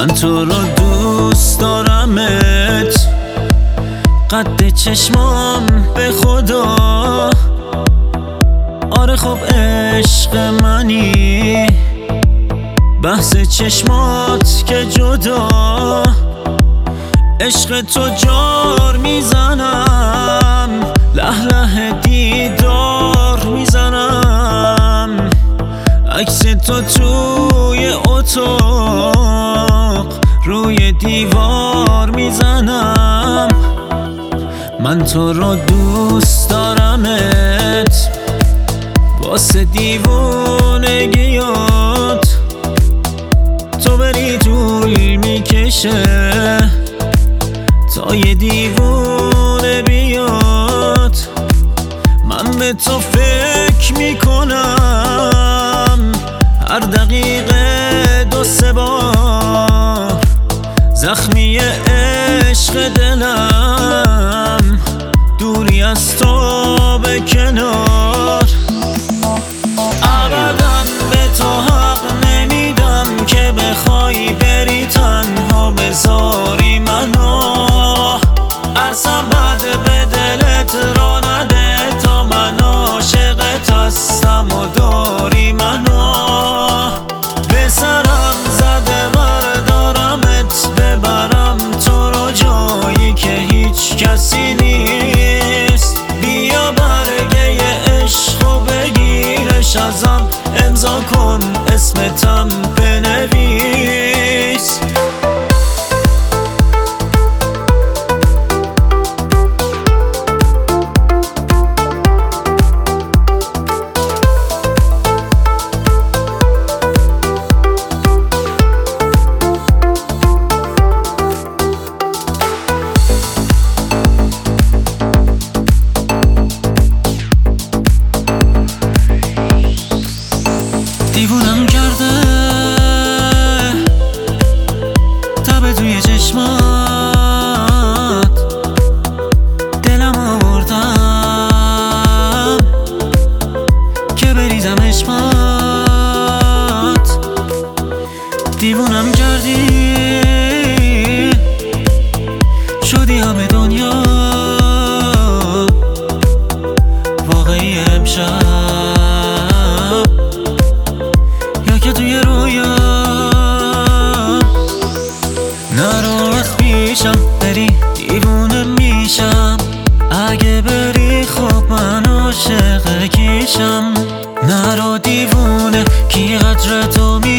من تو رو دوست دارمت، قد چشمام به خدا. آره خب عشق منی، بحث چشمات که جدا. عشق تو جار میزنم، له له دیدار میزنم. عکس تو توی اتاق روی دیوار میزنم. من تو رو دوست دارمت، واسه دیوونگیات تو بری طول میکشه تا یه دیوونه بیاد. من به تو فکر میکنم هر دقیقه 2-3 بار. زخمی عشق دلم دوری از تو به کنار. ابدا به تو حق نمیدم که بخوای بری تنها بذاری منو. اصلا بد به دلت را نده تا من عاشقت هستم و داری منو. به سرم زده بردارمت ببرم تو رو جایی که هیچ کسی نیست. بیا برگه عشق و بگیرش ازم، امضا کن اسمتم بنویس. دیوونم کرده تب توی چشمات، دلم آوردم که بریزم عشقات. دیوونم کردی شدی همه دنیا واقعی امشب، که توی رویا. نرو از پیشم بری دیوونه میشم، اگه بری خب من عاشق کیشم. نرو دیوونه کی قدر تو